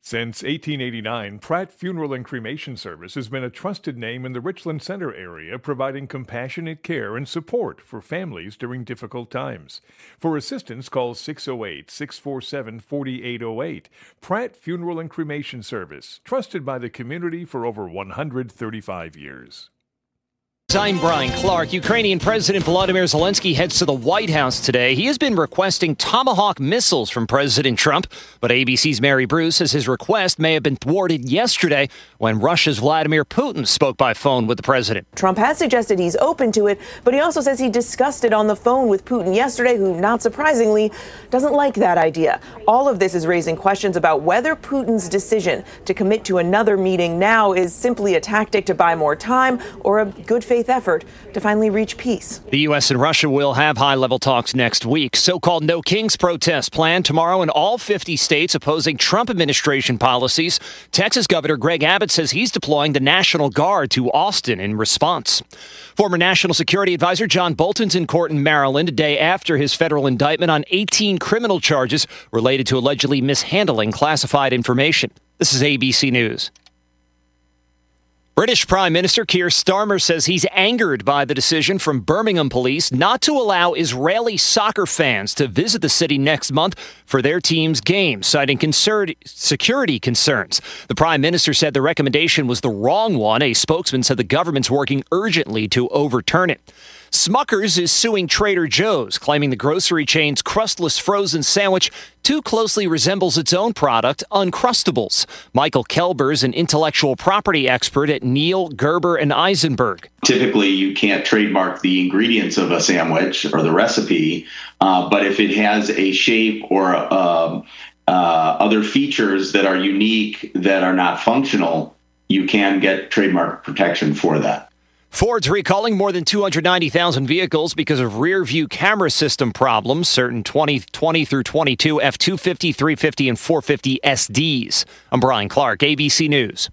Since 1889, Pratt Funeral and Cremation Service has been a trusted name in the Richland Center area, providing compassionate care and support for families during difficult times. For assistance, call 608-647-4808. Pratt Funeral and Cremation Service, trusted by the community for over 135 years. I'm Brian Clark. Ukrainian President Volodymyr Zelensky heads to the White House today. He has been requesting Tomahawk missiles from President Trump, but ABC's Mary Bruce says his request may have been thwarted yesterday when Russia's Vladimir Putin spoke by phone with the president. Trump has suggested he's open to it, but he also says he discussed it on the phone with Putin yesterday, who, not surprisingly, doesn't like that idea. All of this is raising questions about whether Putin's decision to commit to another meeting now is simply a tactic to buy more time or a good faith effort to finally reach peace. The U.S. and Russia will have high-level talks next week. So-called No Kings protests planned tomorrow in all 50 states opposing Trump administration policies. Texas Governor Greg Abbott says he's deploying the National Guard to Austin in response. Former National Security Advisor John Bolton's in court in Maryland a day after his federal indictment on 18 criminal charges related to allegedly mishandling classified information. This is ABC News. British Prime Minister Keir Starmer says he's angered by the decision from Birmingham police not to allow Israeli soccer fans to visit the city next month for their team's game, citing security concerns. The Prime Minister said the recommendation was the wrong one. A spokesman said the government's working urgently to overturn it. Smucker's is suing Trader Joe's, claiming the grocery chain's crustless frozen sandwich too closely resembles its own product, Uncrustables. Michael Kelber is an intellectual property expert at Neil, Gerber, and Eisenberg. Typically, you can't trademark the ingredients of a sandwich or the recipe, but if it has a shape or other features that are unique that are not functional, you can get trademark protection for that. Ford's recalling more than 290,000 vehicles because of rear-view camera system problems. Certain 2020 through 22 F-250, 350, and 450 SDs. I'm Brian Clark, ABC News.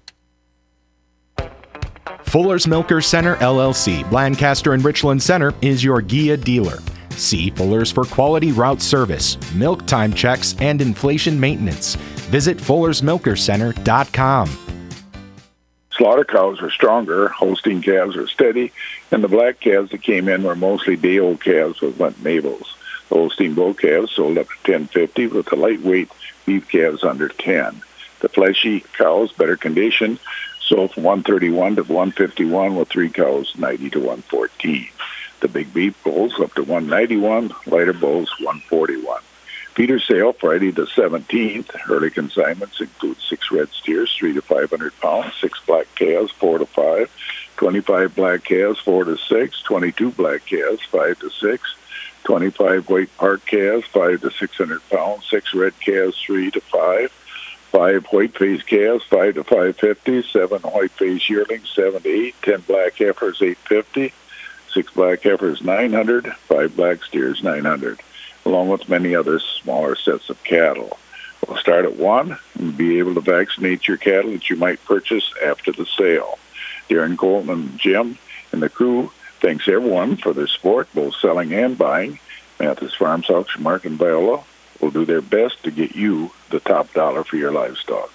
Fuller's Milker Center, LLC, Lancaster and Richland Center, is your Gia dealer. See Fuller's for quality route service, milk time checks, and inflation maintenance. Visit FullersMilkerCenter.com. Slaughter cows are stronger, Holstein calves are steady, and the black calves that came in were mostly day-old calves with went mabels. The Holstein bull calves sold up to $10.50 with the lightweight beef calves under $10. The fleshy cows, better condition, sold from $131 to $151 with 3 cows $90 to $114. The big beef bulls up to $191, lighter bulls $141. Feeder sale Friday the 17th. Early consignments include 6 red steers, 3 to 500 pounds, 6 black calves, 4 to 5, 25 black calves, 4 to 6, 22 black calves, 5 to 6, 25 white park calves, 5 to 600 pounds, 6 red calves, 3 to 5, 5 white-faced calves, 5 to 550, 7 white-faced yearlings, 7 to 8, 10 black heifers, 850, 6 black heifers, 900, 5 black steers, 900. Along with many other smaller sets of cattle. We'll start at 1 and be able to vaccinate your cattle that you might purchase after the sale. Darren Colton and Jim and the crew thanks everyone for their support, both selling and buying. Mathis Farms Auction Mart in Viola will do their best to get you the top dollar for your livestock.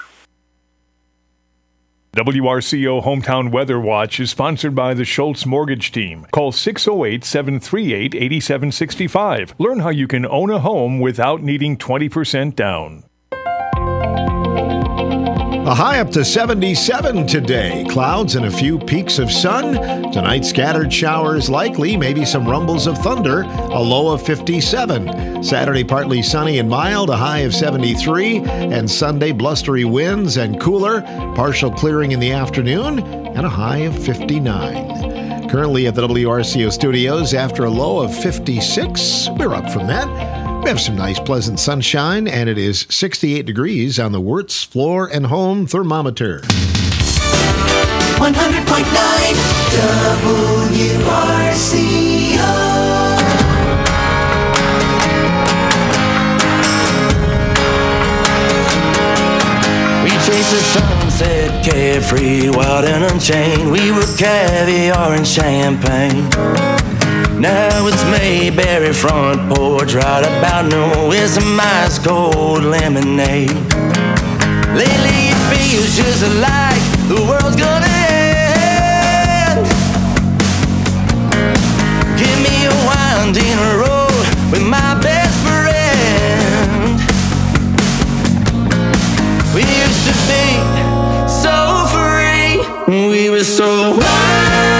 WRCO Hometown Weather Watch is sponsored by the Schultz Mortgage Team. Call 608-738-8765. Learn how you can own a home without needing 20% down. A high up to 77 today. Clouds and a few peaks of sun. Tonight, scattered showers likely, maybe some rumbles of thunder. A low of 57. Saturday, partly sunny and mild, a high of 73. And Sunday, blustery winds and cooler. Partial clearing in the afternoon and a high of 59. Currently at the WRCO studios, after a low of 56. We're up from that. We have some nice, pleasant sunshine, and it is 68 degrees on the Wirtz Floor and Home Thermometer. 100.9 WRCO. We chased the sunset, carefree, wild and unchained. We were caviar and champagne. Now it's Mayberry front porch right about noon with some ice cold lemonade. Lately it feels just like the world's gonna end. Give me a winding road with my best friend. We used to be so free, we were so wild.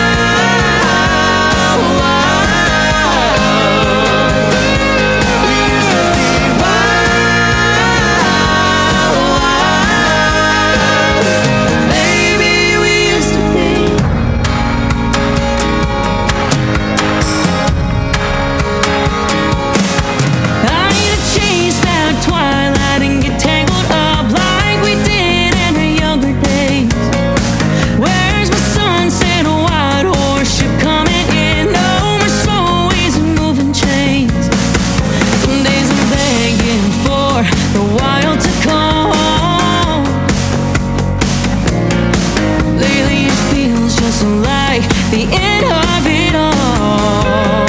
The end of it all.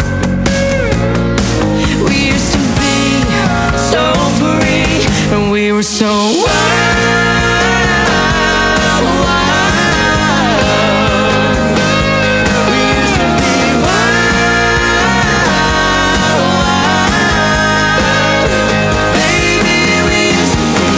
We used to be so free, and we were so wild. We used to be wild. Baby, we used to be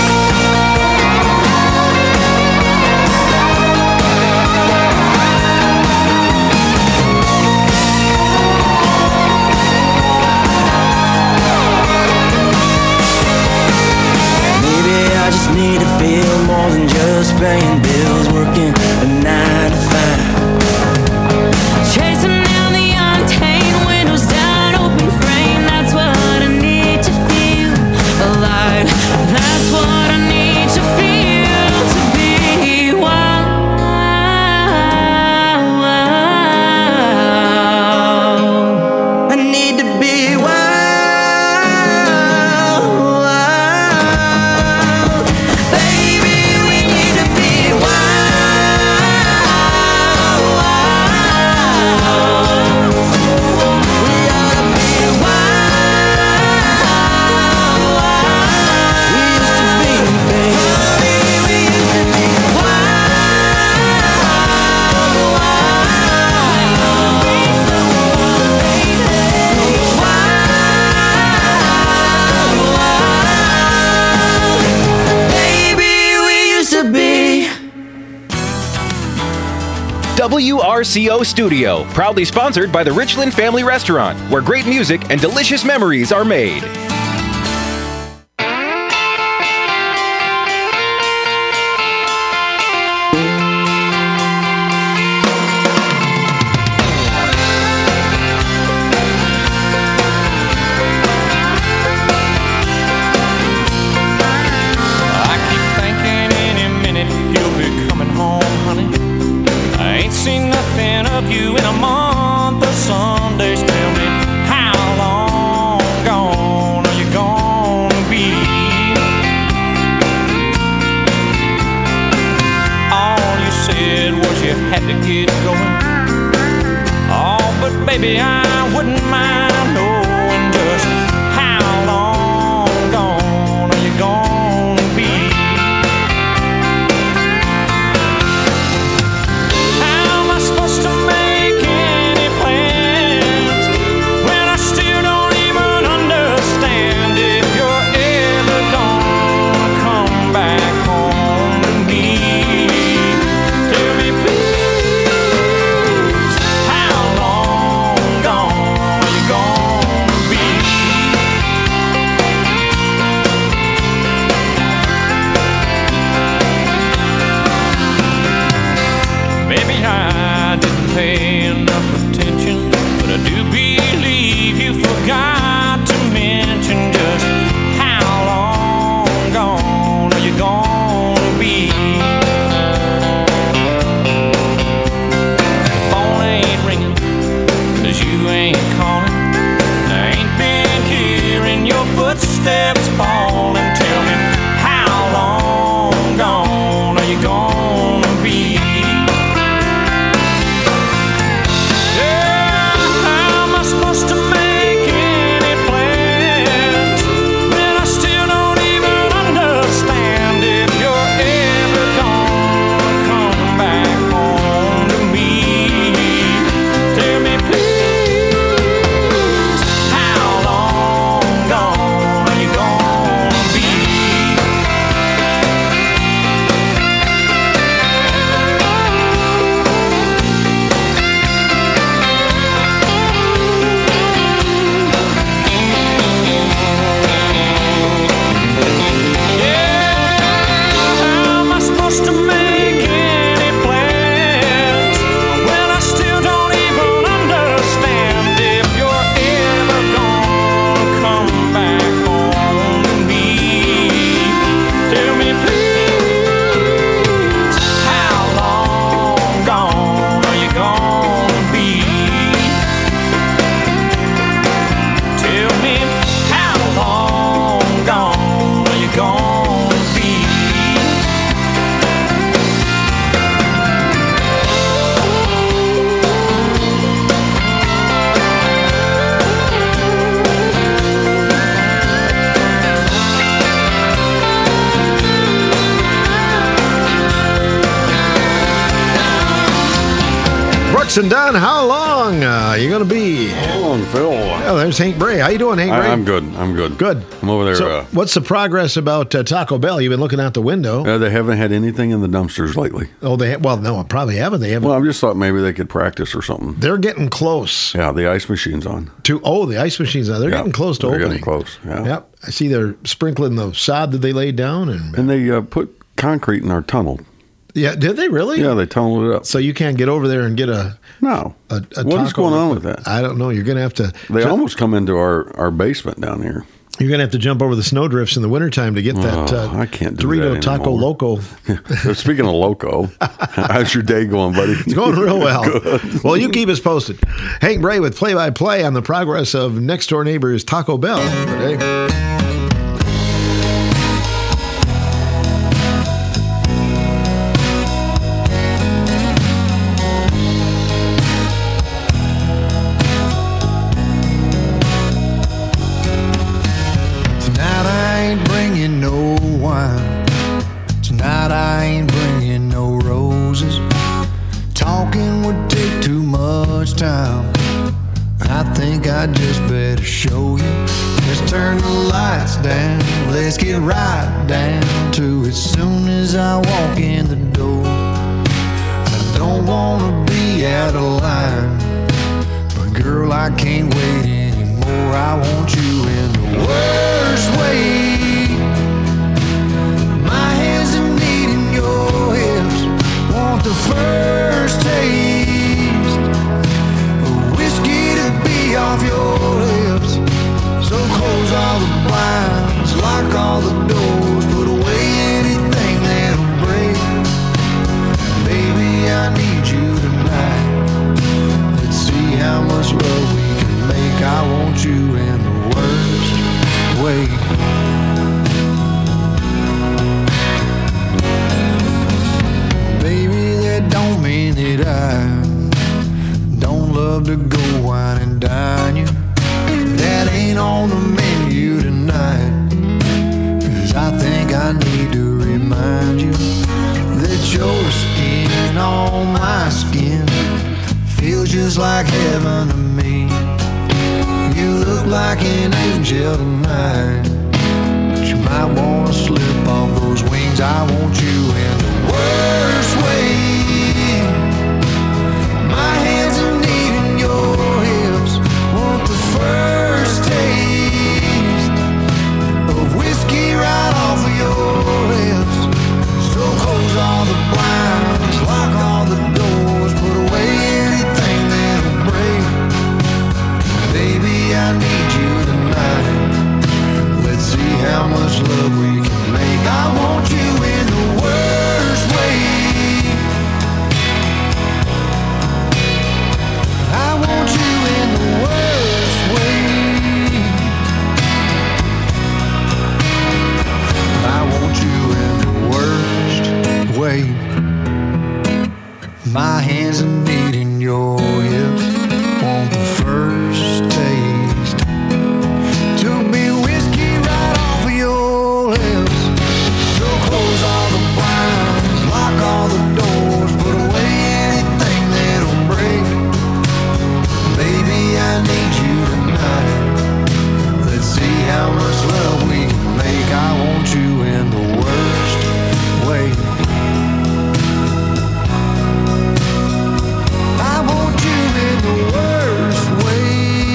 need to feel more than just paying bills, working a 9 to 5. Chasing down the untamed, windows down, open frame. That's what I need to feel alive. That's what I need to feel to be wild. I need to be wild. WRCO Studio, proudly sponsored by the Richland Family Restaurant, where great music and delicious memories are made. I keep thinking any minute you'll be coming home, honey. I ain't seen nothing of you in a month of Sundays. Tell me, how long gone are you gonna be? All you said was you had to get going. Oh, but baby, I wouldn't mind knowing just how long gone are you gonna be? Pay enough attention, but I do believe you forgot to mention just how long gone are you gonna be? Phone ain't ringing, 'cause you ain't calling. I ain't been hearing your footsteps falling. Tell me, how long gone are you gonna be? Brooks and Dunn, how long you going to be? How long, Phil? Oh, there's Hank Bray. How you doing, Hank Bray? I'm good. Good. I'm over there. So, what's the progress about Taco Bell? You've been looking out the window. They haven't had anything in the dumpsters lately. Oh, no, probably haven't. They haven't. Well, I just thought maybe they could practice or something. They're getting close. Yeah, the ice machine's on. The ice machine's on. They're getting close to opening. Getting close. Yeah. Yep. I see they're sprinkling the sod that they laid down, and they put concrete in our tunnel. Yeah, did they really? Yeah, they tunneled it up. So you can't get over there and get a what is going on with that? I don't know. You're going to have to. They almost come into our basement down here. You're going to have to jump over the snowdrifts in the wintertime to get that I can't do Dorito that Taco Loco. Speaking of Loco, how's your day going, buddy? It's going real well. Well, you keep us posted. Hank Bray with play-by-play on the progress of next-door neighbor's Taco Bell today. Let's get right down to it soon as I walk in the door. I don't want to be out of line, but girl, I can't wait anymore. I want you in the worst way. My hands are needing your hips. Want the first taste of whiskey to be off your lips. So close all the blinds, lock all the doors, put away anything that'll break. Baby, I need you tonight. Let's see how much love we can make. I want you in the worst way. Baby, that don't mean that I don't love to go wine and dine you. That ain't on the menu tonight. 'Cause I think I need to remind you that your skin on my skin feels just like heaven to me. You look like an angel tonight, but you might want to slip off those wings. I want you in the worst way. My hands are needing your hips. Want the first taste of whiskey right off of your lips. So close all the blinds, lock all the doors, put away anything that'll break. Baby, I need you tonight. Let's see how much love we can make. I want you in the worst way. I want you in the worst way. I want you in the worst way. My hands are needing your hips. Want the first taste to be whiskey right off of your lips. So close all the blinds, lock all the doors, put away anything that'll break. Baby, I need you tonight. Let's see how much love we can make. I want you in the worst way. I want you in the worst way.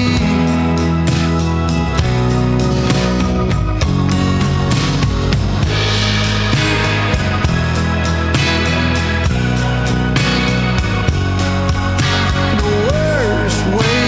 The worst way.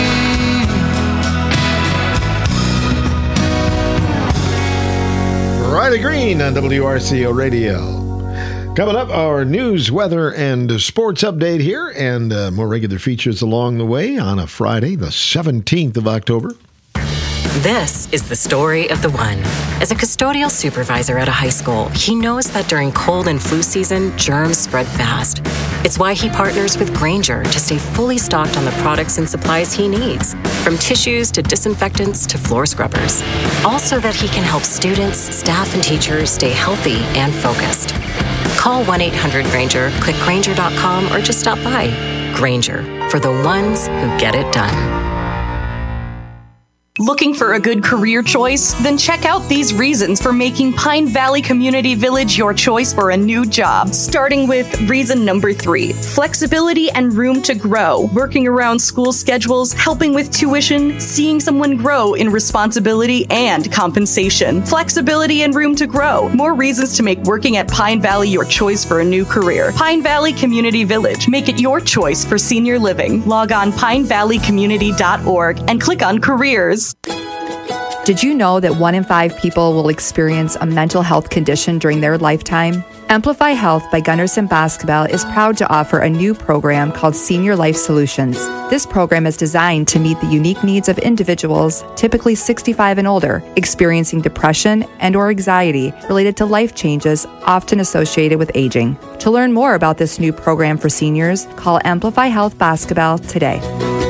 Riley Green on WRCO Radio. Coming up, our news, weather, and sports update here, and more regular features along the way on a Friday, the 17th of October. This is the story of the one. As a custodial supervisor at a high school, he knows that during cold and flu season, germs spread fast. It's why he partners with Grainger to stay fully stocked on the products and supplies he needs, from tissues to disinfectants to floor scrubbers. All so that he can help students, staff, and teachers stay healthy and focused. Call 1-800-GRAINGER, click Grainger.com, or just stop by. Grainger, for the ones who get it done. Looking for a good career choice? Then check out these reasons for making Pine Valley Community Village your choice for a new job. Starting with reason number 3, flexibility and room to grow. Working around school schedules, helping with tuition, seeing someone grow in responsibility and compensation. Flexibility and room to grow. More reasons to make working at Pine Valley your choice for a new career. Pine Valley Community Village. Make it your choice for senior living. Log on pinevalleycommunity.org and click on careers. Did you know that 1 in 5 people will experience a mental health condition during their lifetime? Amplify Health by Gunderson Basketball is proud to offer a new program called Senior Life Solutions. This program is designed to meet the unique needs of individuals, typically 65 and older, experiencing depression and/or anxiety related to life changes often associated with aging. To learn more about this new program for seniors, call Amplify Health Basketball today.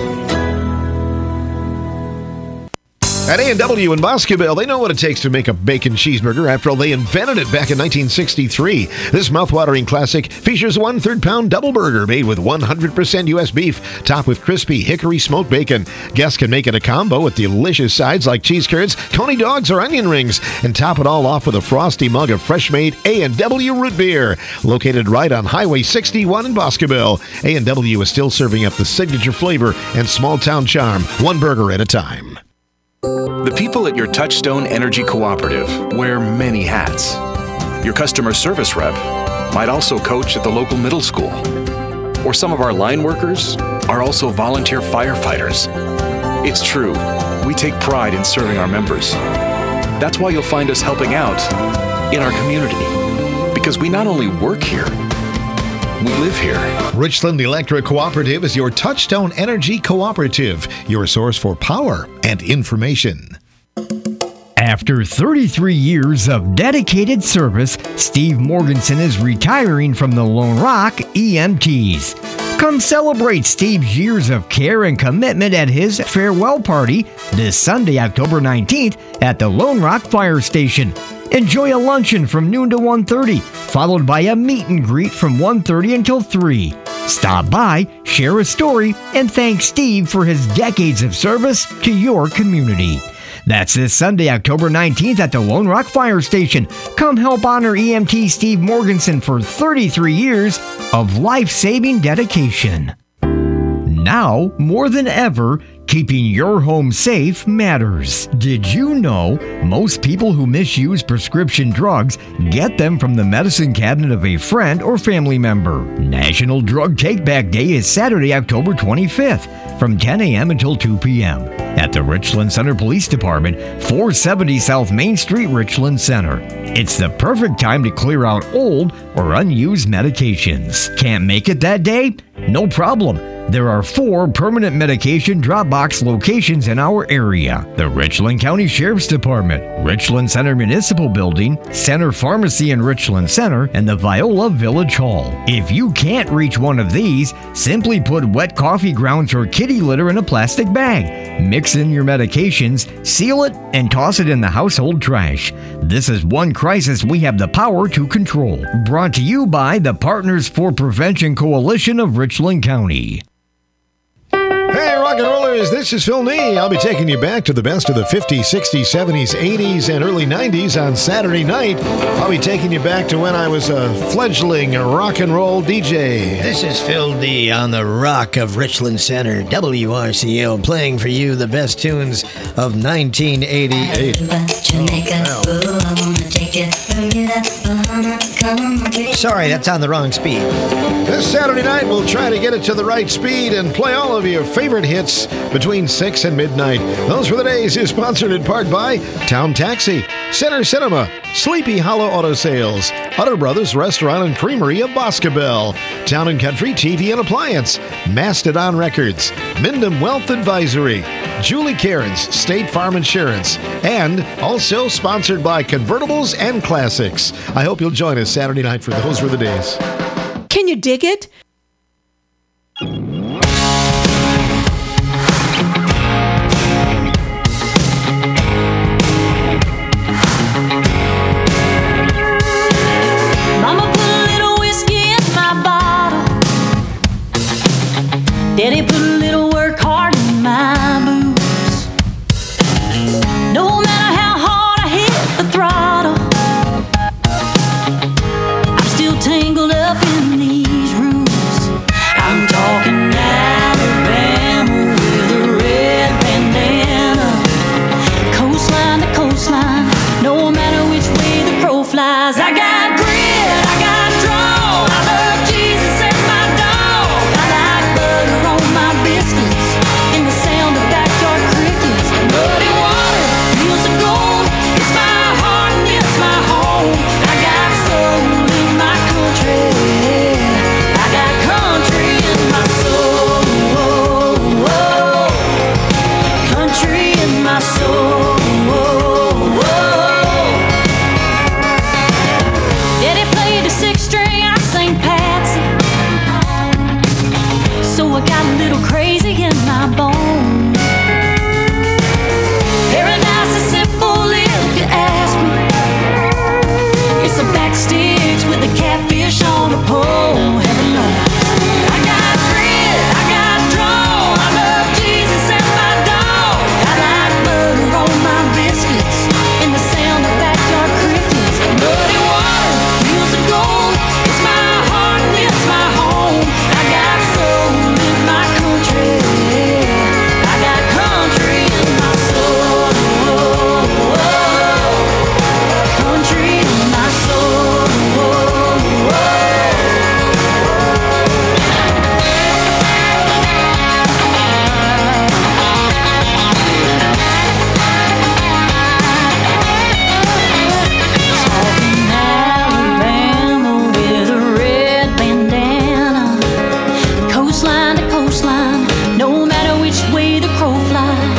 At A&W in Boscobel, they know what it takes to make a bacon cheeseburger. After all, they invented it back in 1963. This mouthwatering classic features a 1/3 pound double burger made with 100% U.S. beef, topped with crispy hickory smoked bacon. Guests can make it a combo with delicious sides like cheese curds, coney dogs, or onion rings, and top it all off with a frosty mug of fresh-made A&W root beer. Located right on Highway 61 in Boscobel, A&W is still serving up the signature flavor and small-town charm, one burger at a time. The people at your Touchstone Energy Cooperative wear many hats. Your customer service rep might also coach at the local middle school. Or some of our line workers are also volunteer firefighters. It's true, we take pride in serving our members. That's why you'll find us helping out in our community. Because we not only work here, we live here. Richland Electric Cooperative is your Touchstone Energy Cooperative, your source for power and information. After 33 years of dedicated service, Steve Morganson is retiring from the Lone Rock EMTs. Come celebrate Steve's years of care and commitment at his farewell party this Sunday, October 19th at the Lone Rock Fire Station. Enjoy a luncheon from noon to 1:30, followed by a meet and greet from 1:30 until 3. Stop by, share a story, and thank Steve for his decades of service to your community. That's this Sunday, October 19th at the Lone Rock Fire Station. Come help honor EMT Steve Morganson for 33 years of life-saving dedication. Now, more than ever, keeping your home safe matters. Did you know most people who misuse prescription drugs get them from the medicine cabinet of a friend or family member? National Drug Take-Back Day is Saturday, October 25th from 10 a.m. until 2 p.m. at the Richland Center Police Department, 470 South Main Street, Richland Center. It's the perfect time to clear out old or unused medications. Can't make it that day? No problem. There are 4 permanent medication drop box locations in our area: the Richland County Sheriff's Department, Richland Center Municipal Building, Center Pharmacy in Richland Center, and the Viola Village Hall. If you can't reach one of these, simply put wet coffee grounds or kitty litter in a plastic bag. Mix in your medications, seal it, and toss it in the household trash. This is one crisis we have the power to control. Brought to you by the Partners for Prevention Coalition of Richland County. Hey, rock and rollers, this is Phil Nee. I'll be taking you back to the best of the 50s, 60s, 70s, 80s, and early 90s on Saturday night. I'll be taking you back to when I was a fledgling rock and roll DJ. This is Phil D on the Rock of Richland Center, WRCL, playing for you the best tunes of 1988. Sorry, that's on the wrong speed. This Saturday night, we'll try to get it to the right speed and play all of your favorite hits between 6 and midnight. Those Were the Days is sponsored in part by Town Taxi, Center Cinema, Sleepy Hollow Auto Sales, Utter Brothers Restaurant and Creamery of Boscobel, Town and Country TV and Appliance, Mastodon Records, Mindham Wealth Advisory, Julie Cairns State Farm Insurance, and also sponsored by Convertibles and Classics. I hope you'll join us Saturday night for Those Were the Days. Can you dig it? Mama put a little whiskey in my bottle. Daddy put I got a little crazy in my bones. Paradise is simple if you ask me. It's a backstage with a catfish on a pole. Heaven knows. I got grit, I got draw. I love Jesus and my dog. I like butter on my biscuits and the sound of backyard crickets. Muddy water, fields of gold. It's my heart and it's my home. I got soul in my country. I got country in my soul. Country in my soul. Talking Alabama with a red bandana, coastline to coastline, no matter which way the crow flies.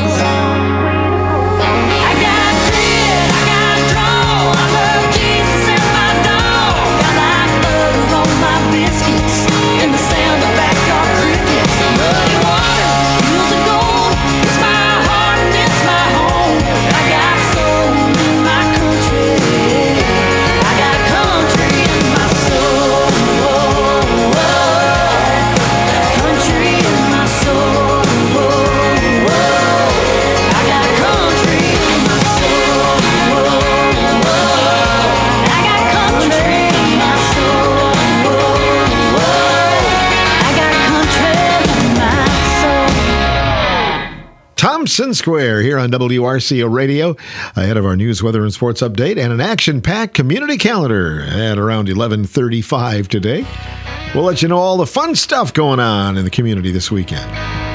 I got grit, I got draw. I love Jesus and my dog. I like butter on my biscuits and the sound of backyard crickets. Muddy water, fields of gold. It's my heart and it's my home. I got soul in my country. I got country in my soul. Country in my soul. I got country in my soul. I got country in my soul. I got country in my soul. Thompson Square here on WRCO Radio, ahead of our news, weather, and sports update, and an action-packed community calendar at around 11:35 today. We'll let you know all the fun stuff going on in the community this weekend.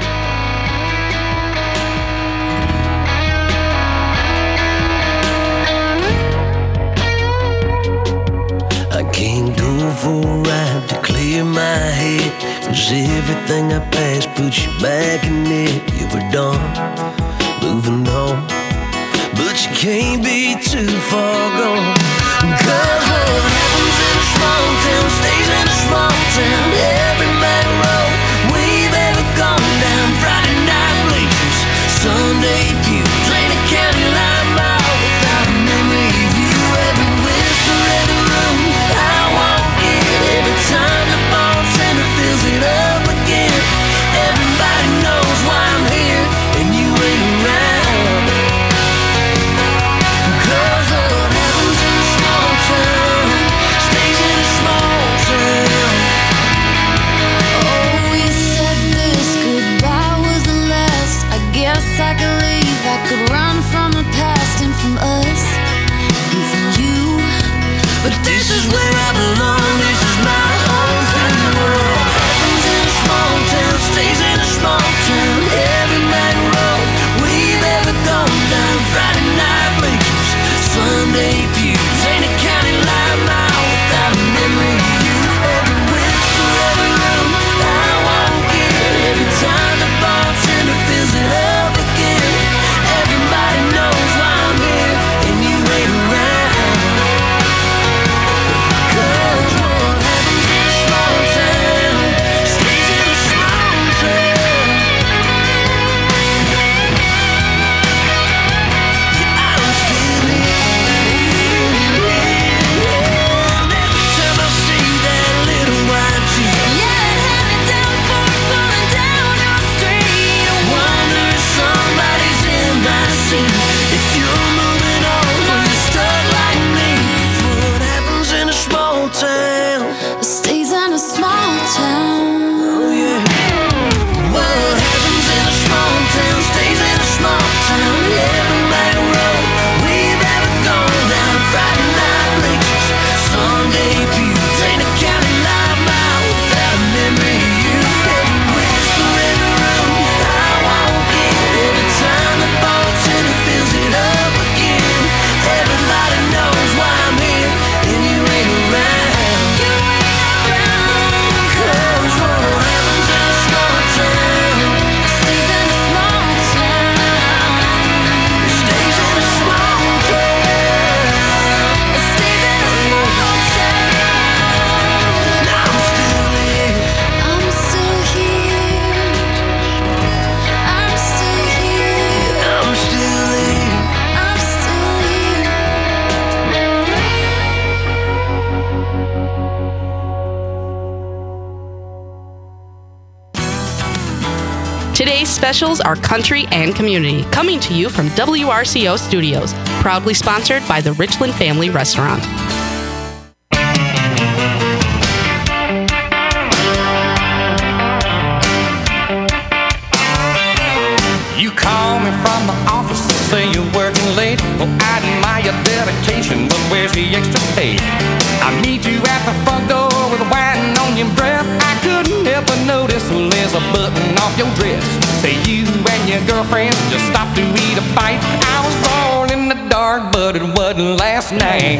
I can't go for a ride to clear my head, 'cause everything I passed puts you back in it. You were done, moving on, but you can't be too far gone. 'Cause what happens in a small town stays in a small town. Every back road we've ever gone down, Friday night bleachers, Sunday pews, ain't a county line mile without a memory of you. Every whisper, every room I walk in, every time the bartender fills it up again. Everybody knows why I'm here and you ain't around. 'Cause what happens in a small town stays in a small town. Oh, we said this goodbye was the last. I guess I could leave. I could run from the past and from us and from you. But this is where I belong, this is my home from the world. Happens in a small town, stays in a small town. Every back road we've ever gone down, Friday night bleachers, Sunday pews, ain't a county line mile without a memory of you. Every whisper, every room I walk in, every time the bartender fills it up again. Everybody knows why I'm here and you ain't around. Today's specials are country and community, coming to you from WRCO Studios, proudly sponsored by the Richland Family Restaurant. You call me from the office and say you're working late. Well, I admire your dedication, but where's the extra pay? I meet you at the front door with wine on your breath. I couldn't help but notice there's a button off your dress. Say you and your girlfriend just stopped to eat a bite. I was born in the dark, but it wasn't last night.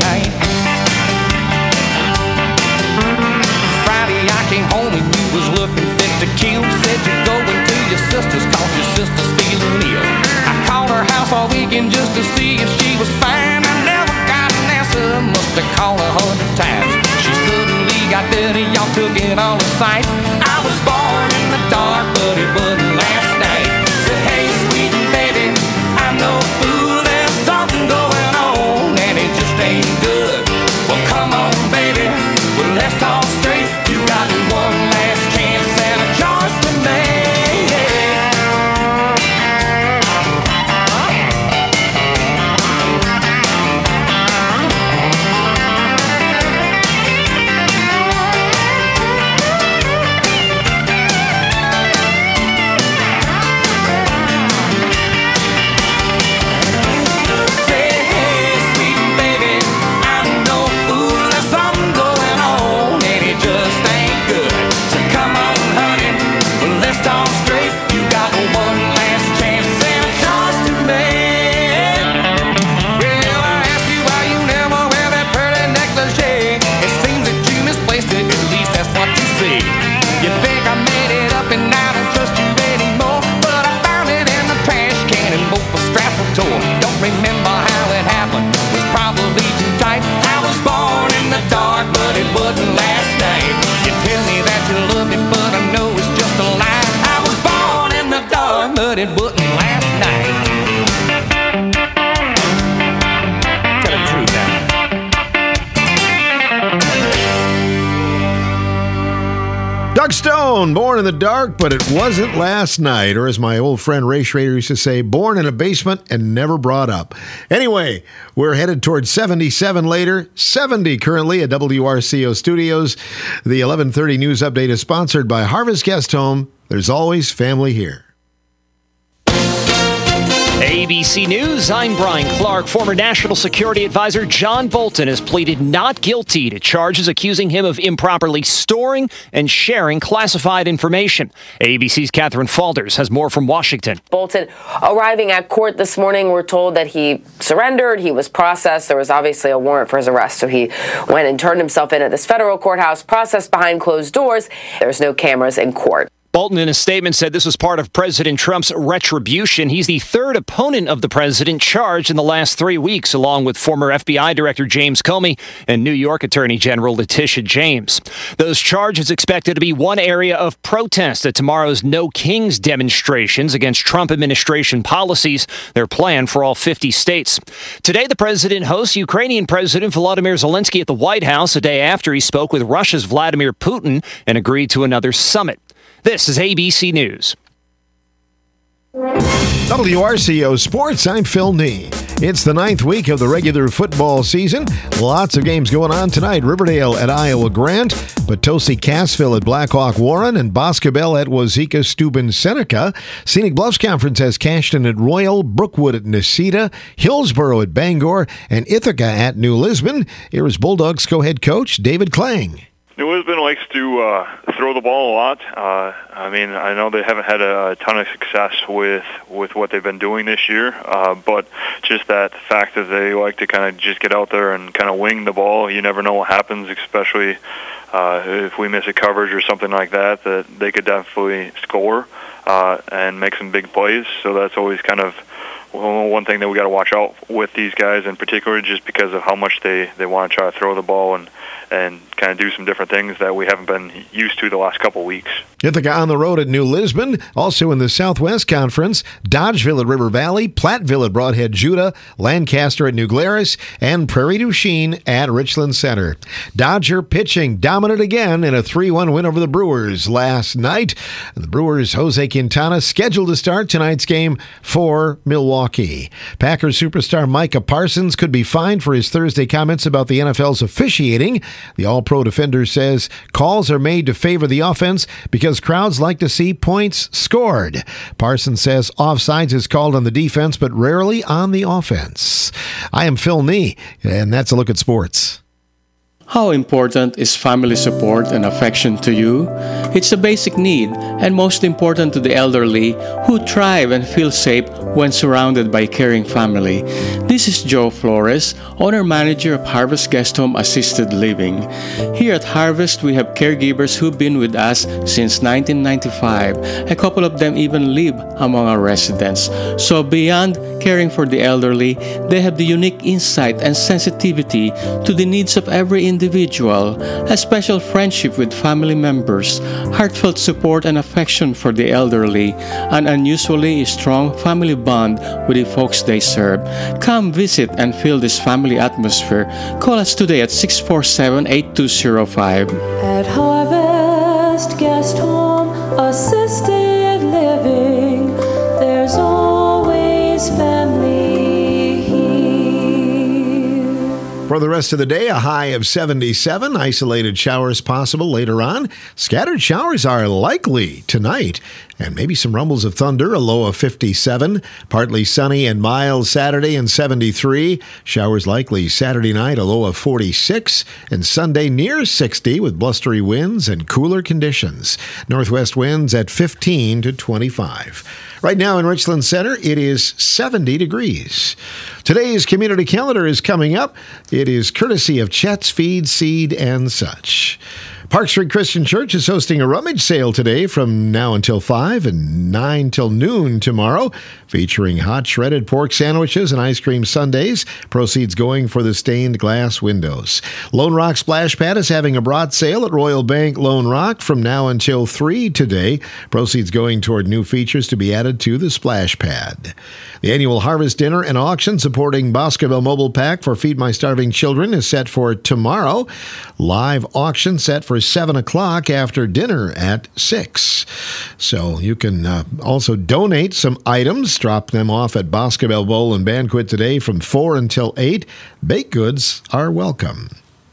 Friday I came home and you was looking fit to kill. Said you're going to your sister's, cause your sister's feeling ill. I called her house all weekend just to see if she was fine. I never got an answer, must have called 100 times. She suddenly got dirty, y'all took it on the sight. I was born in the dark, but it wasn't last night. Said, hey, sweet baby, I'm no fool. There's something going on, and it just ain't good. Well, come on, baby, well, let's talk straight. You got one last chance and a choice to make. Don't remember how it happened, was probably too tight. I was born in the dark, but it wasn't last night. You tell me that you love me, but I know it's just a lie. I was born in the dark, but it wasn't last night. Tell the truth now. Doug Stone, born in the dark, but it wasn't last night. Or as my old friend Ray Schrader used to say, born in a basement and never brought up. Anyway, we're headed towards 77 later, 70 currently at WRCO Studios. The 11:30 news update is sponsored by Harvest Guest Home. There's always family here. ABC News, I'm Brian Clark. Former National Security Advisor John Bolton has pleaded not guilty to charges accusing him of improperly storing and sharing classified information. ABC's Catherine Falders has more from Washington. Bolton arriving at court this morning, we're told that he surrendered, he was processed. There was obviously a warrant for his arrest, so he went and turned himself in at this federal courthouse, processed behind closed doors. There's no cameras in court. Bolton, in a statement, said this was part of President Trump's retribution. He's the third opponent of the president charged in the last 3 weeks, along with former FBI Director James Comey and New York Attorney General Letitia James. Those charges expected to be one area of protest at tomorrow's No Kings demonstrations against Trump administration policies. They're planned for all 50 states. Today, the president hosts Ukrainian President Volodymyr Zelensky at the White House a day after he spoke with Russia's Vladimir Putin and agreed to another summit. This is ABC News. WRCO Sports, I'm Phil Nee. It's the 9th week of the regular football season. Lots of games going on tonight. Riverdale at Iowa Grant, Potosi Cassville at Blackhawk Warren, and Boscobel at Wazeeka Steuben Seneca. Scenic Bluffs Conference has Cashton at Royal, Brookwood at Necedah, Hillsboro at Bangor, and Ithaca at New Lisbon. Here is Bulldogs co-head coach David Klang. New Lisbon likes to throw the ball a lot. I mean, I know they haven't had a ton of success with what they've been doing this year, but just that fact that they like to kind of just get out there and kind of wing the ball. You never know what happens, especially if we miss a coverage or something like that, that they could definitely score and make some big plays. So that's always kind of one thing that we got to watch out with these guys in particular, just because of how much they want to try to throw the ball and and kind of do some different things that we haven't been used to the last couple weeks. Ithaca on the road at New Lisbon. Also in the Southwest Conference, Dodgeville at River Valley, Platteville at Broadhead Judah, Lancaster at New Glarus, and Prairie du Chien at Richland Center. Dodger pitching dominant again in a 3-1 win over the Brewers last night. The Brewers' Jose Quintana scheduled to start tonight's game for Milwaukee. Packers superstar Micah Parsons could be fined for his Thursday comments about the NFL's officiating. The All-Pro defender says calls are made to favor the offense because crowds like to see points scored. Parsons says offsides is called on the defense, but rarely on the offense. I am Phil Nee, and that's a look at sports. How important is family support and affection to you? It's a basic need and most important to the elderly who thrive and feel safe when surrounded by caring family. This is Joe Flores, owner-manager of Harvest Guest Home Assisted Living. Here at Harvest, we have caregivers who've been with us since 1995. A couple of them even live among our residents. So beyond caring for the elderly, they have the unique insight and sensitivity to the needs of every individual, a special friendship with family members, heartfelt support and affection for the elderly, an unusually strong family bond with the folks they serve. Come visit and feel this family atmosphere. Call us today at 647-8205. At Harvest Guest Home Assisted Living, there's always family here. For the rest of the day, a high of 77. Isolated showers possible later on. Scattered showers are likely tonight, and maybe some rumbles of thunder, a low of 57. Partly sunny and mild Saturday and 73. Showers likely Saturday night, a low of 46. And Sunday near 60 with blustery winds and cooler conditions. Northwest winds at 15 to 25. Right now in Richland Center, it is 70 degrees. Today's community calendar is coming up. It is courtesy of Chet's Feed, Seed, and such. Park Street Christian Church is hosting a rummage sale today from now until 5 and 9 till noon tomorrow, featuring hot shredded pork sandwiches and ice cream sundaes. Proceeds going for the stained glass windows. Lone Rock Splash Pad is having a broad sale at Royal Bank Lone Rock from now until 3 today. Proceeds going toward new features to be added to the splash pad. The annual Harvest Dinner and Auction supporting Boscobel Mobile Pack for Feed My Starving Children is set for tomorrow. Live auction set for 7 o'clock after dinner at 6. So you can also donate some items. Drop them off at Boscobel Bowl and Banquet today from 4 until 8. Baked goods are welcome.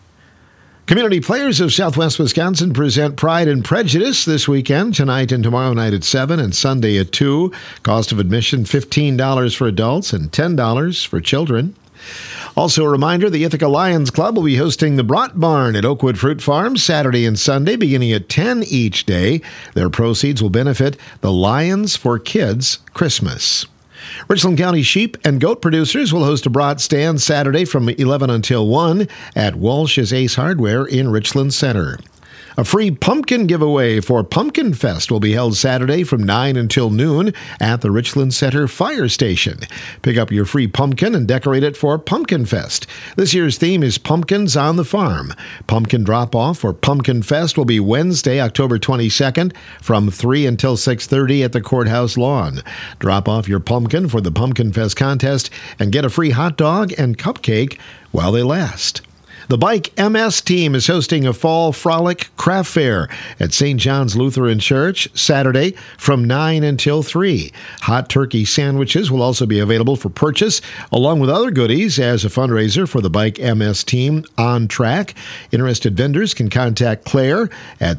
Community Players of Southwest Wisconsin present Pride and Prejudice this weekend, tonight and tomorrow night at 7 and Sunday at 2. Cost of admission $15 for adults and $10 for children. Also a reminder, the Ithaca Lions Club will be hosting the Brat Barn at Oakwood Fruit Farm Saturday and Sunday beginning at 10 each day. Their proceeds will benefit the Lions for Kids Christmas. Richland County sheep and goat producers will host a brat stand Saturday from 11 until 1 at Walsh's Ace Hardware in Richland Center. A free pumpkin giveaway for Pumpkin Fest will be held Saturday from 9 until noon at the Richland Center Fire Station. Pick up your free pumpkin and decorate it for Pumpkin Fest. This year's theme is Pumpkins on the Farm. Pumpkin drop-off for Pumpkin Fest will be Wednesday, October 22nd from 3 until 6:30 at the courthouse lawn. Drop off your pumpkin for the Pumpkin Fest contest and get a free hot dog and cupcake while they last. The Bike MS team is hosting a Fall Frolic Craft Fair at St. John's Lutheran Church Saturday from 9 until 3. Hot turkey sandwiches will also be available for purchase, along with other goodies as a fundraiser for the Bike MS team on track. Interested vendors can contact Claire at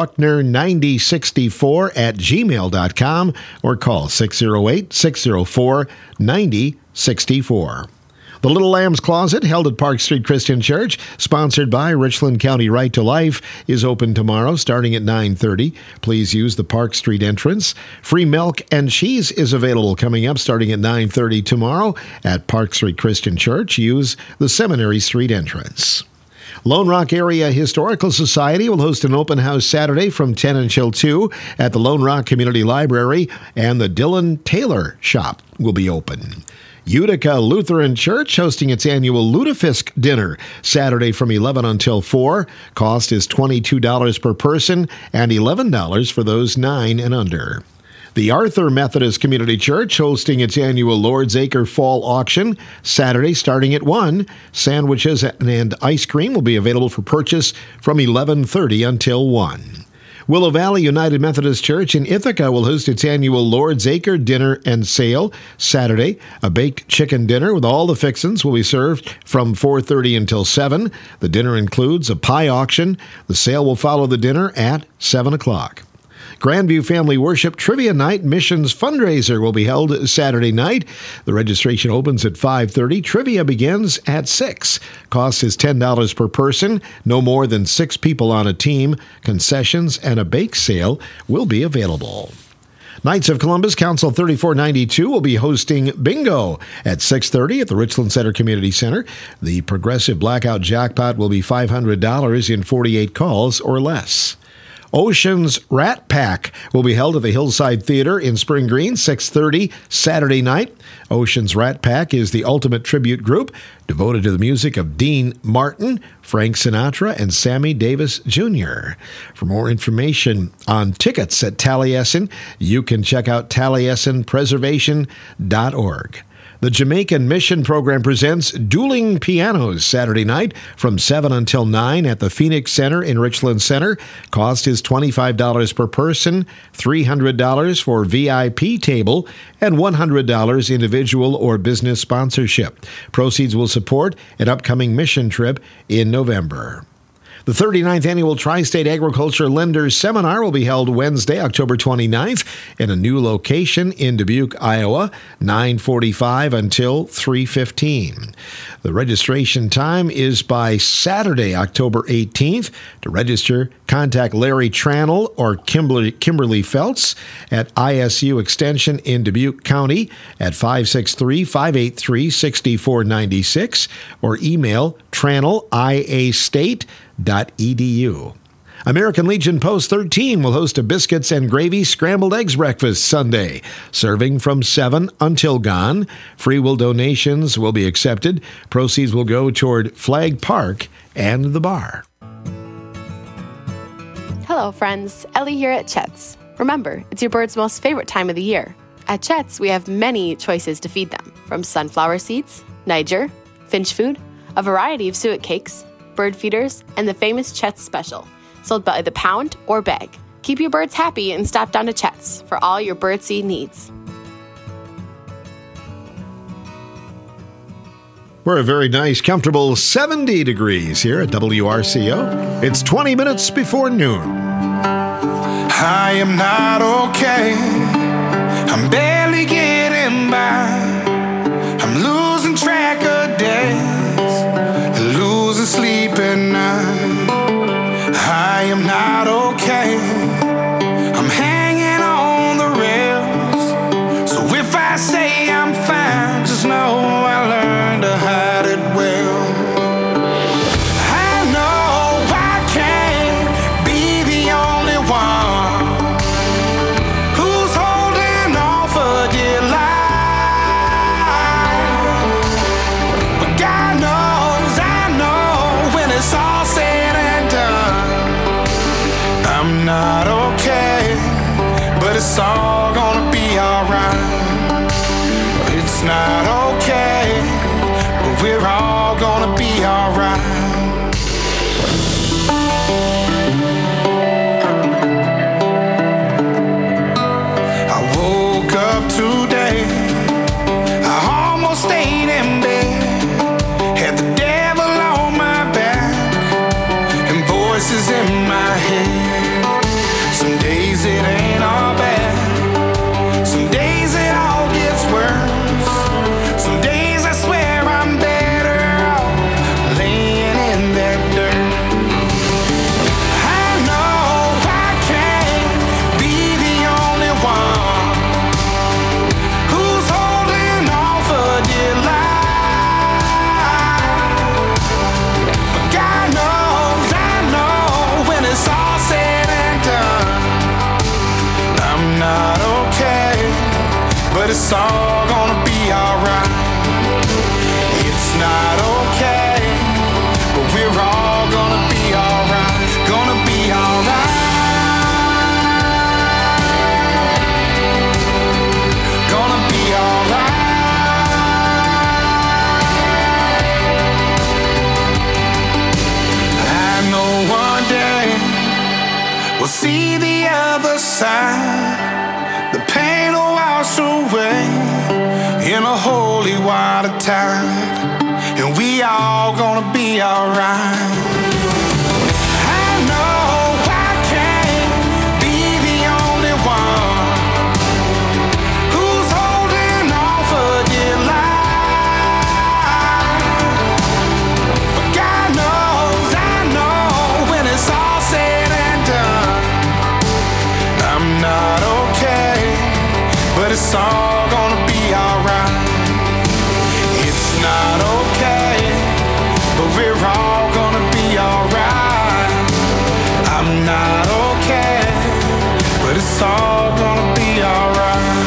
cbruckner9064@gmail.com or call 608-604-9064. The Little Lamb's Closet, held at Park Street Christian Church, sponsored by Richland County Right to Life, is open tomorrow starting at 9:30. Please use the Park Street entrance. Free milk and cheese is available coming up starting at 9:30 tomorrow at Park Street Christian Church. Use the Seminary Street entrance. Lone Rock Area Historical Society will host an open house Saturday from 10 until 2 at the Lone Rock Community Library, and the Dylan Taylor Shop will be open. Utica Lutheran Church hosting its annual Lutefisk dinner Saturday from 11 until 4. Cost is $22 per person and $11 for those 9 and under. The Arthur Methodist Community Church hosting its annual Lord's Acre Fall Auction Saturday starting at 1. Sandwiches and ice cream will be available for purchase from 11:30 until 1. Willow Valley United Methodist Church in Ithaca will host its annual Lord's Acre Dinner and Sale Saturday. A baked chicken dinner with all the fixins will be served from 4:30 until 7. The dinner includes a pie auction. The sale will follow the dinner at 7 o'clock. Grandview Family Worship Trivia Night Missions Fundraiser will be held Saturday night. The registration opens at 5:30. Trivia begins at 6. Cost is $10 per person. No more than 6 people on a team. Concessions and a bake sale will be available. Knights of Columbus Council 3492 will be hosting bingo at 6:30 at the Richland Center Community Center. The Progressive Blackout Jackpot will be $500 in 48 calls or less. Ocean's Rat Pack will be held at the Hillside Theater in Spring Green, 6:30 Saturday night. Ocean's Rat Pack is the ultimate tribute group devoted to the music of Dean Martin, Frank Sinatra, and Sammy Davis Jr. For more information on tickets at Taliesin, you can check out TaliesinPreservation.org. The Jamaican Mission Program presents Dueling Pianos Saturday night from 7 until 9 at the Phoenix Center in Richland Center. Cost is $25 per person, $300 for VIP table, and $100 individual or business sponsorship. Proceeds will support an upcoming mission trip in November. The 39th Annual Tri-State Agriculture Lenders Seminar will be held Wednesday, October 29th, in a new location in Dubuque, Iowa, 9:45 until 3:15. The registration time is by Saturday, October 18th. To register, contact Larry Trannell or Kimberly Feltz at ISU Extension in Dubuque County at 563-583-6496 or email trannelliastate.edu. American Legion Post 13 will host a biscuits and gravy scrambled eggs breakfast Sunday, serving from 7 until gone. Free will donations will be accepted. Proceeds will go toward Flag Park and the bar. Hello, friends. Ellie here at Chet's. Remember, it's your bird's most favorite time of the year. At Chet's, we have many choices to feed them, from sunflower seeds, Niger, finch food, a variety of suet cakes, bird feeders, and the famous Chet's Special, sold by the pound or bag. Keep your birds happy and stop down to Chet's for all your birdseed needs. We're a very nice, comfortable 70 degrees here at WRCO. It's 20 minutes before noon. I am not okay. I'm barely getting by. I'm losing track of days, losing sleep at night. I am not okay. I'm hanging on the rails. So if I say I'm fine, just know I learned to hide it well. I know I can't be the only one who's holding on for dear life. But God knows, I know when it's all said and done, I'm not okay, but it's all gonna be alright. It's not okay, but we're all gonna be alright. I woke up today, I almost stayed in bed, had the devil on my back and voices in my head. Some days it ain't all bad, some days it all gets worse. Some days I swear I'm better off laying in that dirt. I know I can't be the only one who's holding on for dear life. But God knows, I know when it's all said and done, I'm not okay, but it's all gonna be alright. we'll see the other side. The pain will wash away in a holy water tide, and we all gonna be alright. I know I can't be the only one who's holding on for dear life, but God knows, I know, when it's all said and done, I'm not okay, but it's all gonna be alright. It's not okay, but we're all gonna be alright. I'm not okay, but it's all gonna be alright.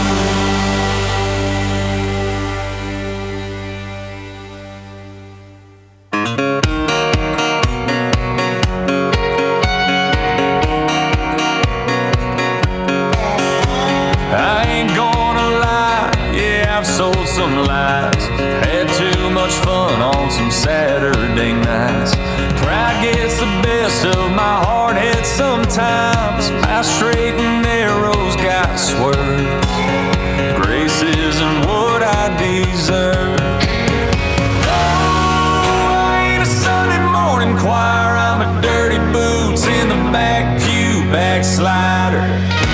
I ain't gonna lie, yeah, I've sold some lies. Had too much fun on some Saturday nights. Pride gets the best of my hard head sometimes. My straight and narrows got swerved. Grace isn't what I deserve. Oh, I ain't a Sunday morning choir. I'm a dirty boots in the back pew backslider.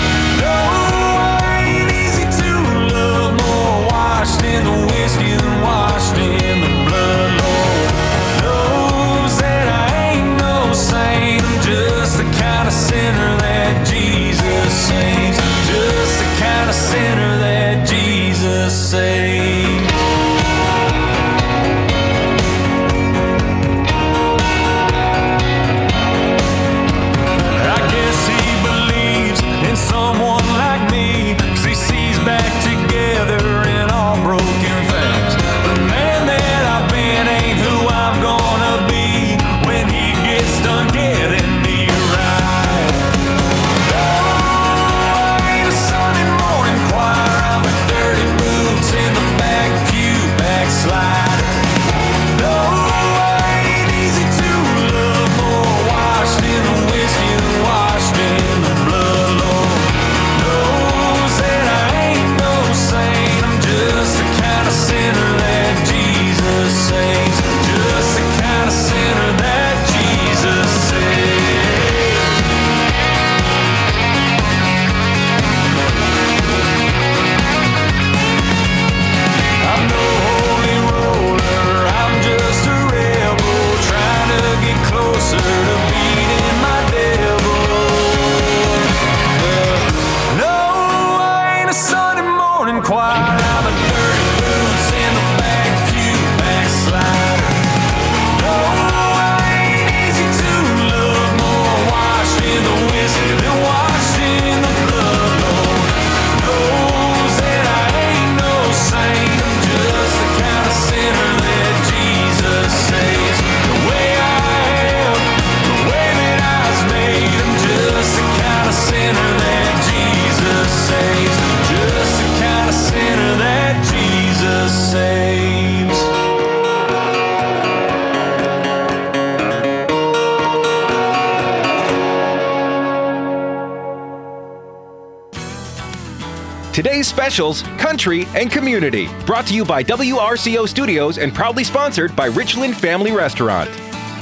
Washed in the whiskey and washed in the blood, Lord knows that I ain't no saint. I'm just the kind of sinner that Jesus saves. Just the kind of sinner that Jesus saves. I guess he believes in someone like me, 'cause he sees back together in all broken things. The man that I've been ain't who I'm gonna be when he gets done getting me right. Oh, I ain't a Sunday morning choir. I'm a dirty boots in the back pew backslider. No, I ain't easy to love, more washed in the whiskey and washed in the blood, Lord knows that I ain't no saint. I'm just the kind of sinner that Jesus saves. Just the kind of sinner that Jesus saves. I'm no holy roller, I'm just a rebel trying to get closer to beating my devil. No, I ain't a Sunday morning choir. I'm a dirty boots in the back pew backslider. No, I ain't easy to love, more washed in the whiskey than washed in the blood, Lord knows that I ain't no saint. I'm just the kind of sinner that Jesus saves. The way I am, the way that I was made, I'm just the kind of sinner that Jesus saves. Just the kind of sinner that Jesus saves. Today's specials, country and community. Brought to you by WRCO Studios and proudly sponsored by Richland Family Restaurant.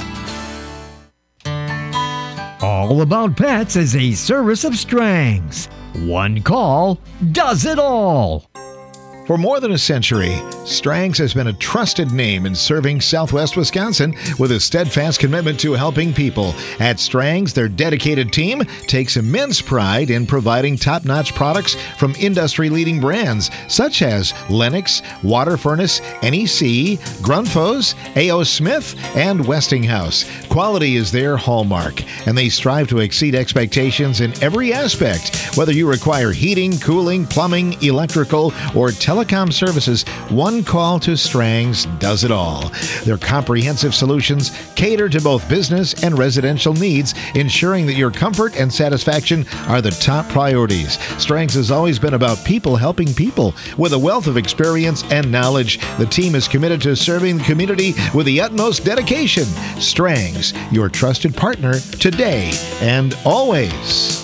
All About Pets is a service of Strang's. One call does it all. For more than a century, Strang's has been a trusted name in serving Southwest Wisconsin with a steadfast commitment to helping people. At Strang's, their dedicated team takes immense pride in providing top-notch products from industry-leading brands such as Lennox, Water Furnace, NEC, Grundfos, A.O. Smith, and Westinghouse. Quality is their hallmark, and they strive to exceed expectations in every aspect, whether you require heating, cooling, plumbing, electrical, or television telecom services, one call to Strangs does it all. Their comprehensive solutions cater to both business and residential needs, ensuring that your comfort and satisfaction are the top priorities. Strangs has always been about people helping people. With a wealth of experience and knowledge, the team is committed to serving the community with the utmost dedication. Strangs, your trusted partner today and always.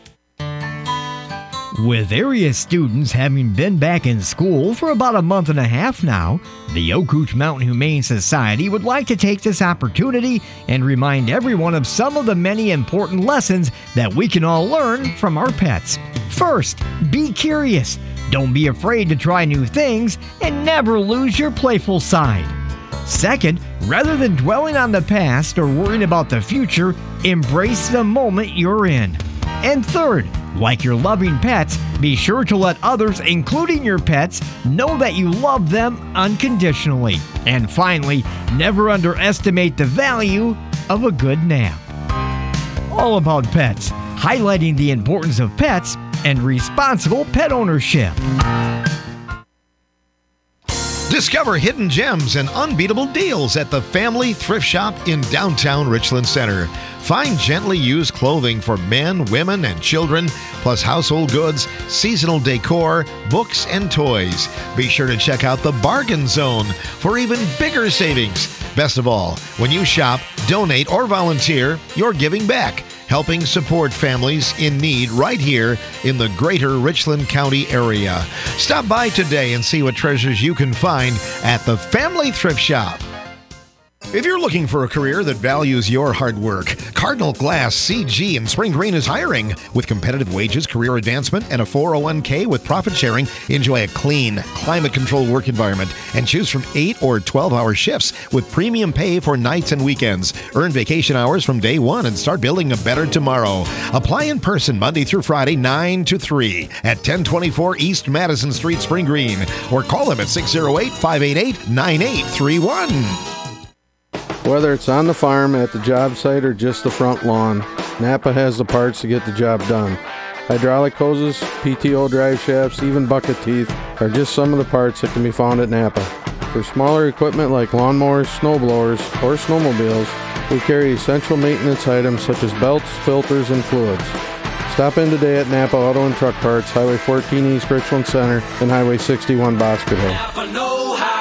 With area students having been back in school for about a month and a half now, the Okootch Mountain Humane Society would like to take this opportunity and remind everyone of some of the many important lessons that we can all learn from our pets. First, be curious. Don't be afraid to try new things and never lose your playful side. Second, rather than dwelling on the past or worrying about the future, embrace the moment you're in. And third, like your loving pets, be sure to let others, including your pets, know that you love them unconditionally. And finally, never underestimate the value of a good nap. All about pets, highlighting the importance of pets and responsible pet ownership. Discover hidden gems and unbeatable deals at the Family Thrift Shop in downtown Richland Center. Find gently used clothing for men, women, and children, plus household goods, seasonal decor, books, and toys. Be sure to check out the Bargain Zone for even bigger savings. Best of all, when you shop, donate, or volunteer, you're giving back, helping support families in need right here in the greater Richland County area. Stop by today and see what treasures you can find at the Family Thrift Shop. If you're looking for a career that values your hard work, Cardinal Glass CG in Spring Green is hiring. With competitive wages, career advancement, and a 401k with profit sharing, enjoy a clean, climate-controlled work environment and choose from 8 or 12-hour shifts with premium pay for nights and weekends. Earn vacation hours from day one and start building a better tomorrow. Apply in person Monday through Friday, 9 to 3 at 1024 East Madison Street, Spring Green, or call them at 608-588-9831. Whether it's on the farm, at the job site, or just the front lawn, Napa has the parts to get the job done. Hydraulic hoses, PTO drive shafts, even bucket teeth are just some of the parts that can be found at Napa. For smaller equipment like lawnmowers, snowblowers, or snowmobiles, we carry essential maintenance items such as belts, filters, and fluids. Stop in today at Napa Auto and Truck Parts, Highway 14 East Richland Center, and Highway 61 Bosqueville.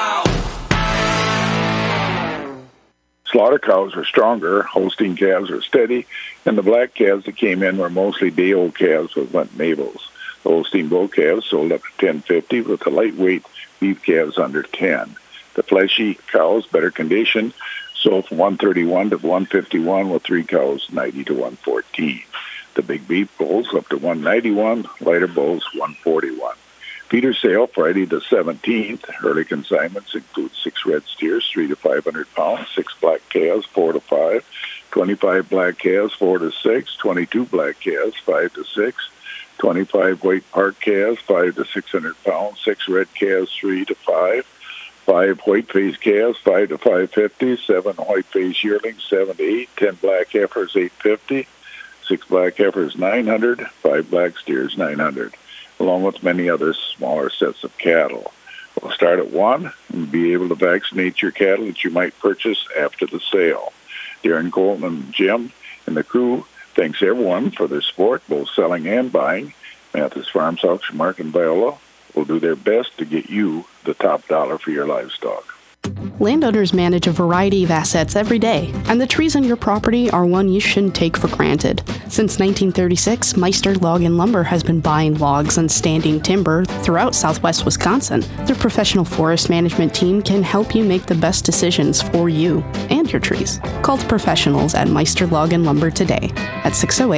Slaughter cows are stronger, Holstein calves are steady, and the black calves that came in were mostly day-old calves with went mabels. The Holstein bull calves sold up to $10.50 with the lightweight beef calves under $10. The fleshy cows, better condition, sold from $131 to $151 with 3 cows $90 to $114. The big beef bulls up to $191, lighter bulls $141. Feeder sale Friday the 17th. Early consignments include 6 red steers, 3 to 500 pounds, 6 black calves, 4 to 5, 25 black calves, 4 to 6, 22 black calves, 5 to 6, 25 white park calves, 5 to 600 pounds, 6 red calves, 3 to 5, 5 white-faced calves, 5 to 550, 7 white-faced yearlings, 7 to 8, 10 black heifers, 850, 6 black heifers, 900, 5 black steers, 900. Along with many other smaller sets of cattle. We'll start at 1 and be able to vaccinate your cattle that you might purchase after the sale. Darren Colton and Jim and the crew thanks everyone for their support, both selling and buying. Mathis Farms Auction Mark and Viola will do their best to get you the top dollar for your livestock. Landowners manage a variety of assets every day, and the trees on your property are one you shouldn't take for granted. Since 1936, Meister Log and Lumber has been buying logs and standing timber throughout southwest Wisconsin. Their professional forest management team can help you make the best decisions for you and your trees. Call the professionals at Meister Log and Lumber today at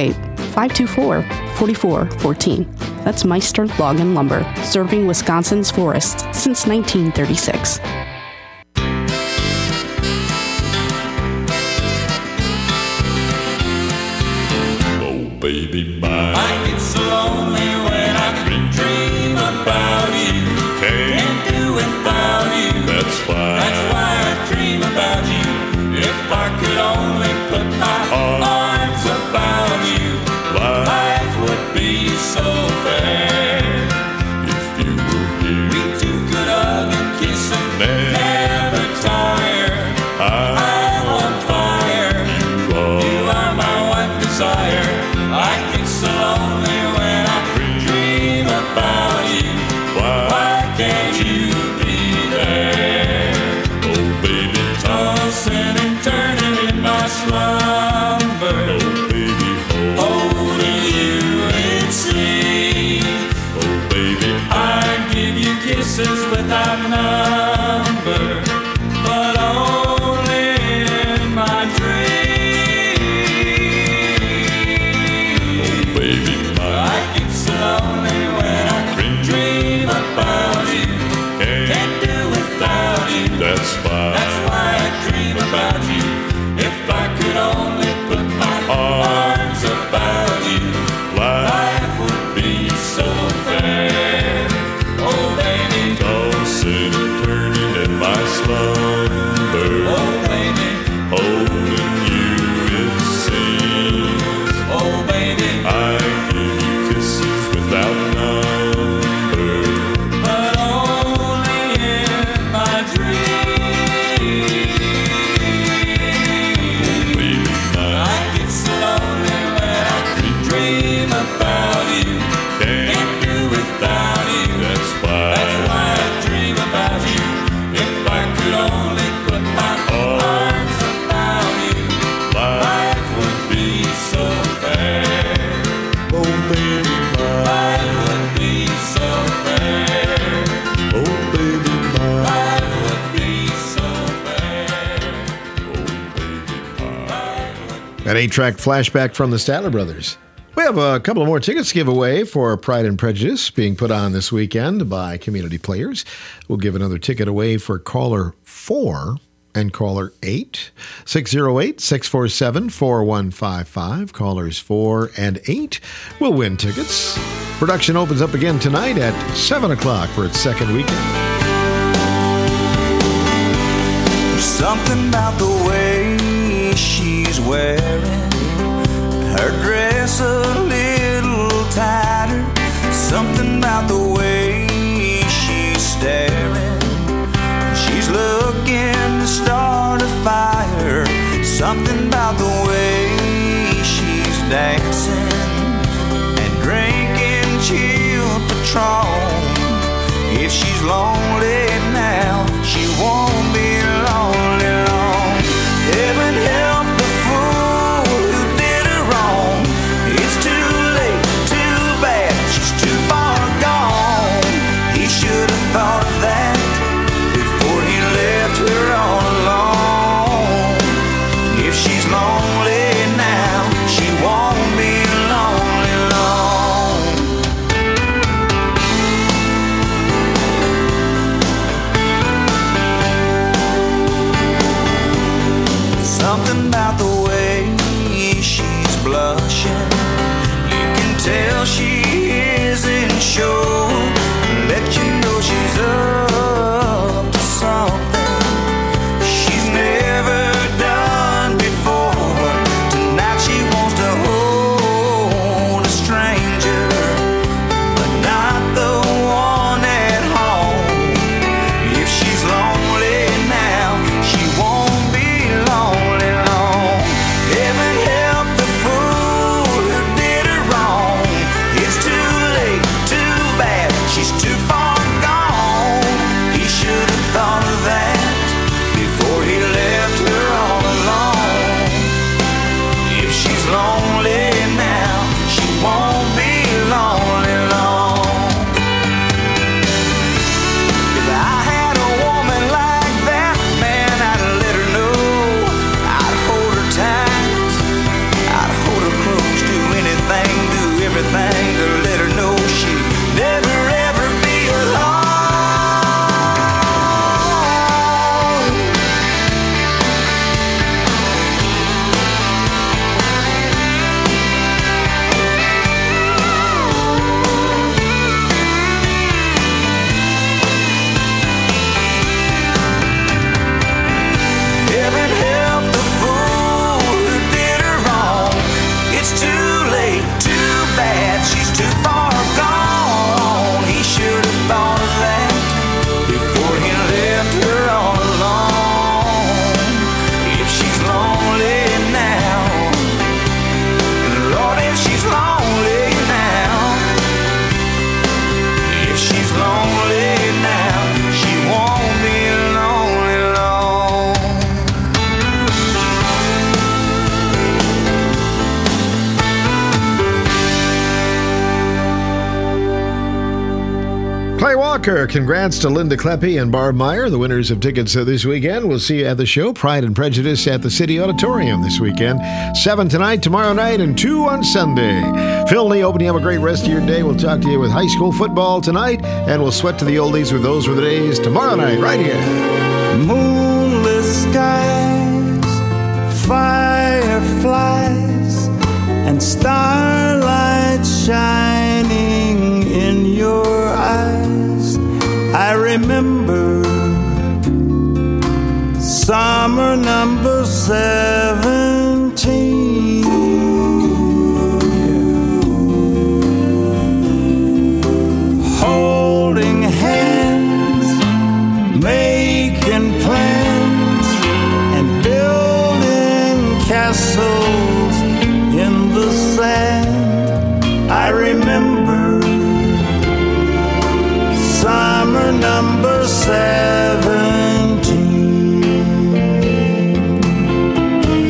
608-524-4414. That's Meister Log and Lumber, serving Wisconsin's forests since 1936. Baby mine, I get so lonely when I dream about you. Can't do without you. That's why I dream about you. If I could only put my arms about you, life would be so fair. If you were here, we two 8-track flashback from the Statler Brothers. We have a couple of more tickets to give away for Pride and Prejudice being put on this weekend by Community Players. We'll give another ticket away for caller 4 and caller 8. 608-647-4155. Callers 4 and 8 will win tickets. Production opens up again tonight at 7 o'clock for its second weekend. Something about the way she's wearing her dress a little tighter. Something about the way she's staring. She's looking to start a fire. Something about the way she's dancing and drinking chill Patron. If she's lonely now, she won't be lonely long. Heaven help the fool who did her wrong. It's too late, too bad, she's too far gone. He should have thought of that before he left her all alone. If she's lonely now, she won't be lonely long. Something about the way she's blushing. You can tell she isn't sure. Let you know she's up to something she's never done before. Tonight she wants to hold a stranger, but not the one at home. If she's lonely now, she won't be lonely long. Heaven help the fool who did her wrong. It's too late, too bad, she's too far gone. He should have thought of that before he left her all alone. If she's lonely now, she won't be lonely long. If I had a woman like that, man, I'd let her know. I'd hold her tight, I'd hold her close, do anything, do everything to let her know she'd never ever be alone. Heaven help the fool who did her wrong. It's too late, too bad, she's too far gone. He should have thought of that before he left her all alone. If she's lonely now, Lord, if she's lonely now, if she's lonely now, she won't be lonely long. Clay Walker, congrats to Linda Kleppe and Barb Meyer, the winners of tickets this weekend. We'll see you at the show, Pride and Prejudice, at the City Auditorium this weekend. 7 tonight, tomorrow night, and 2 on Sunday. Phil Lee, hoping you have a great rest of your day. We'll talk to you with high school football tonight, and we'll sweat to the oldies with Those Were the Days tomorrow night, right here. Moonless skies, fireflies, and starlight shining in your eyes. I remember summer number 17. Holding hands, making plans, and building castles in the sand. I remember summer number 17.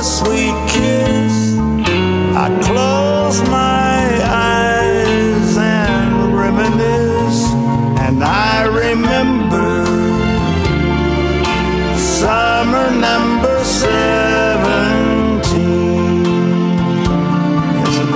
a sweet kiss. I close my eyes and reminisce, and I remember summer number 17. Yes, I do.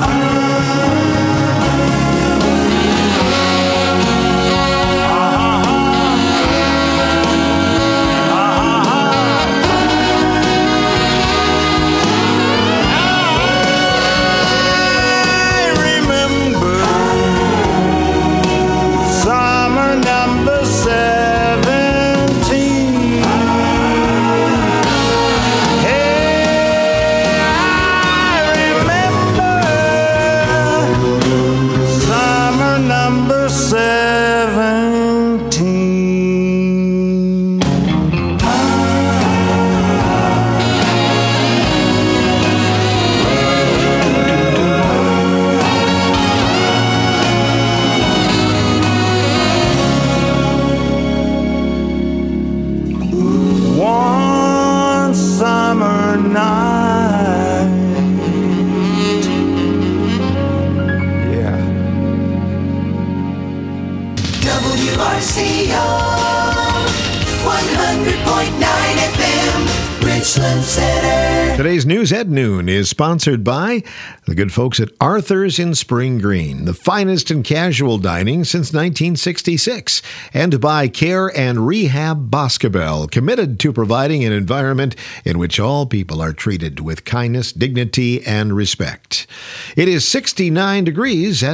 One summer night. Yeah. WRCO 100.9 FM, Richland Center. Today's News at Noon is sponsored by the good folks at Arthur's in Spring Green, the finest in casual dining since 1966, and by Care and Rehab Boscobel, committed to providing an environment in which all people are treated with kindness, dignity, and respect. It is 69 degrees at